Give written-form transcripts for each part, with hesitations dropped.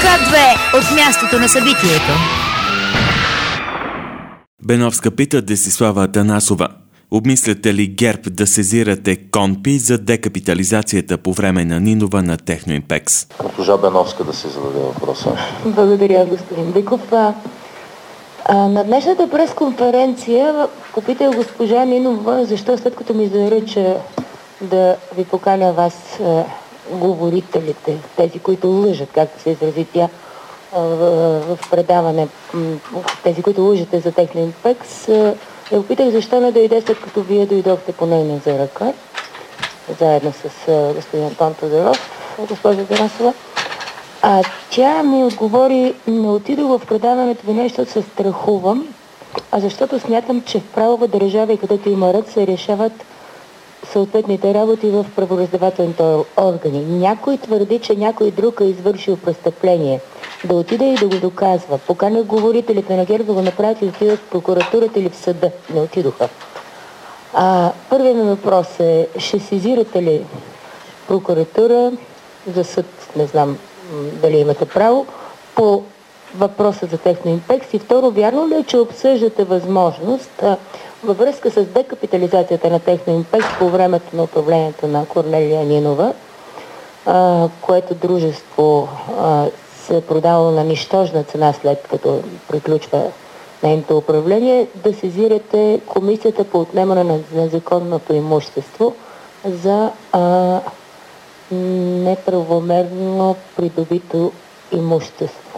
К2 от мястото на събитието. Беновска пита Десислава Атанасова: обмисляте ли ГЕРБ да сезирате КОНПИ за декапитализацията по време на Нинова на Техноимпекс? Госпожа Беновска да се зададе въпроса. Благодаря, господин Биков. На днешната пресконференция попитах госпожа Нинова защо след като ми заръча да ви поканя вас, говорителите, тези, които лъжат, както се изрази тя в предаване, тези, които лъжете за Техноимпекс, я попитах защо не дойде, след като вие дойдохте по нейна за ръка, заедно с господин Антон Тодоров, госпожа Тарасова. Тя ми отговори: не отидох в предаването ви не защото се страхувам, а защото смятам, че в правова държава и където има ред се решават съответните работи в правораздавателните органи. Някой твърди, че някой друг е извършил престъпление. Да отида и да го доказва. Поканя говорителите на ГЕРБ да го направят и отидат в прокуратурата или в съда. Не отидоха. Първият ми въпрос е: ще сезирате ли прокуратура, за съд, не знам дали имате право, по въпроса за Техноимпекс? И второ, вярно ли е, че обсъждате възможност във връзка с декапитализацията на Техноимпекс по времето на управлението на Корнелия Нинова, което дружество се е продавало на нищожна цена след като приключва нейното управление, да сезирате Комисията по отнемане на незаконното имущество за неправомерно придобито имущество?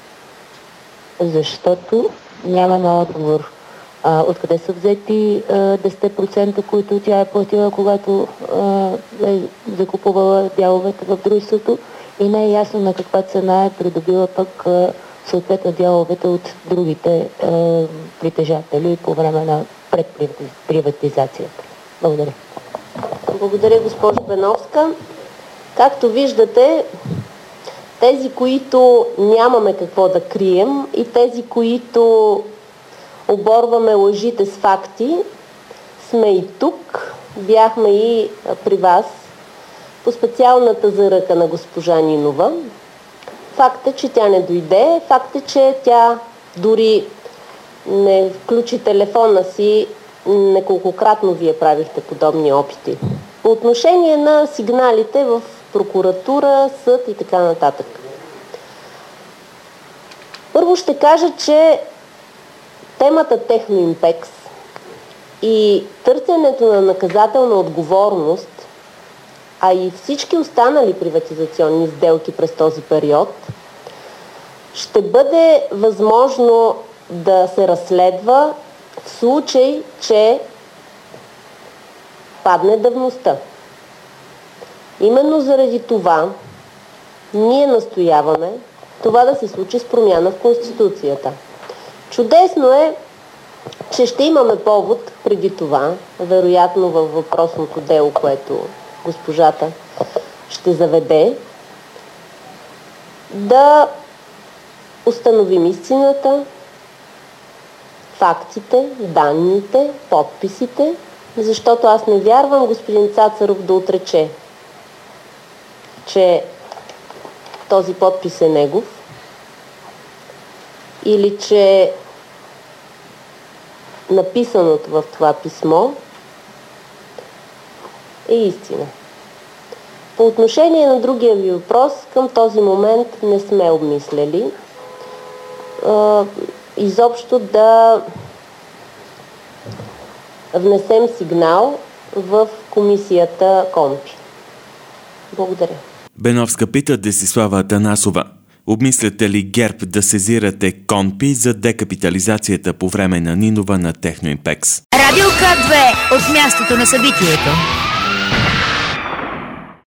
Защото нямаме отговор откъде са взети 10%, които тя е платила, когато е закупувала дяловете в дружеството, и не е ясно на каква цена е придобила пък съответно дяловете от другите притежатели по време на предприватизацията. Благодаря. Благодаря, госпожо Беновска. Както виждате, тези, които нямаме какво да крием, и тези, които оборваме лъжите с факти, сме и тук. Бяхме и при вас по специалната заръка на госпожа Нинова. Факт е, че тя не дойде. Факт е, че тя дори не включи телефона си. Неколкократно вие правихте подобни опити. По отношение на сигналите в прокуратура, съд и така нататък. Първо ще кажа, че темата Техноимпекс и търсенето на наказателна отговорност, а и всички останали приватизационни сделки през този период, ще бъде възможно да се разследва в случай, че падне давността. Именно заради това ние настояваме това да се случи с промяна в Конституцията. Чудесно е, че ще имаме повод преди това, вероятно във въпросното дело, което госпожата ще заведе, да установим истината, фактите, данните, подписите, защото аз не вярвам господин Цацаров да отрече, че този подпис е негов или че написаното в това писмо е истина. По отношение на другия ви въпрос, към този момент не сме обмисляли изобщо да внесем сигнал в комисията КОНПИ. Благодаря. Беновска пита Десислава Атанасова: обмисляте ли ГЕРБ да сезирате КОНПИ за декапитализацията по време на Нинова на Техноимпекс? Радио К2 от мястото на събитието.